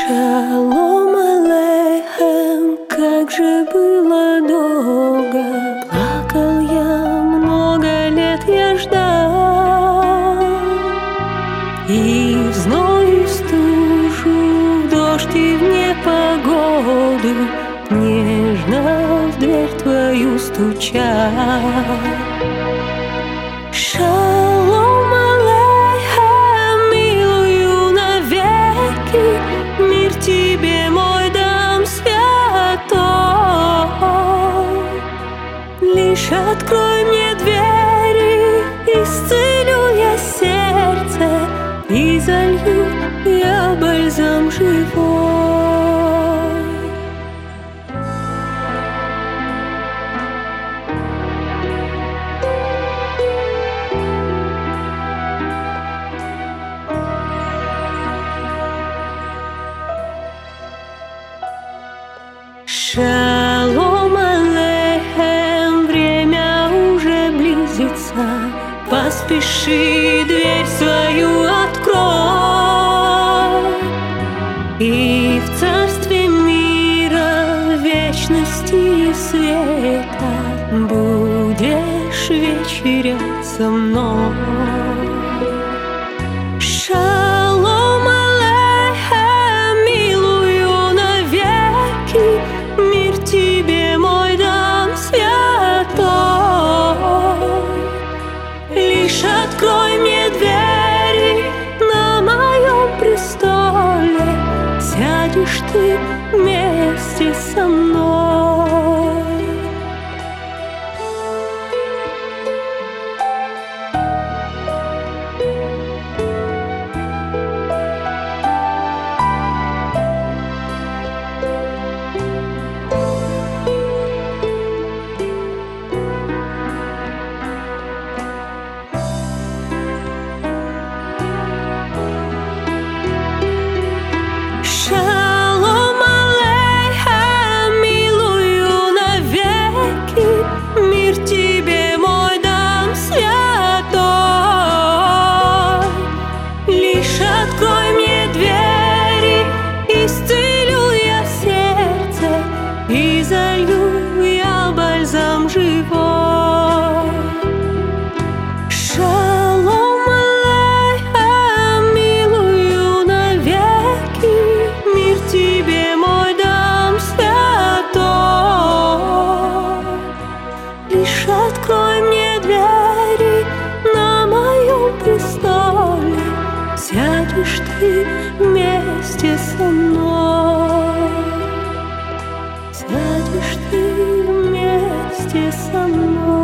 Шалом алейхем, как же было долго. Плакал я, много лет я ждал. И в зной, и в стужу, в дождь и в непогоду нежно в дверь твою стучал. Шалом алейхем, милую навеки, мир тебе мой дом святой. Лишь открой мне двери, исцелю я сердце и залью я бальзам живой. Шалом алейхем, время уже близится, поспеши, дверь свою открой. И в царстве мира, вечности и света будешь вечерять со мной. Шалом алейхем, милую навеки, мир тебе мой дом святой. Лишь открой мне двери, на моем престоле сядешь ты вместе со мной. Шалом алейхем, милую навеки, мир тебе мой дом святой. Лишь открой мне двери, исцелю я сердце и залью я бальзам живой. Шалом алейхем, милую навеки, мир тебе мой дом святой. Лишь открой мне двери, на моем престоле сядешь ты вместе со мной. Сядешь ты вместе со мной.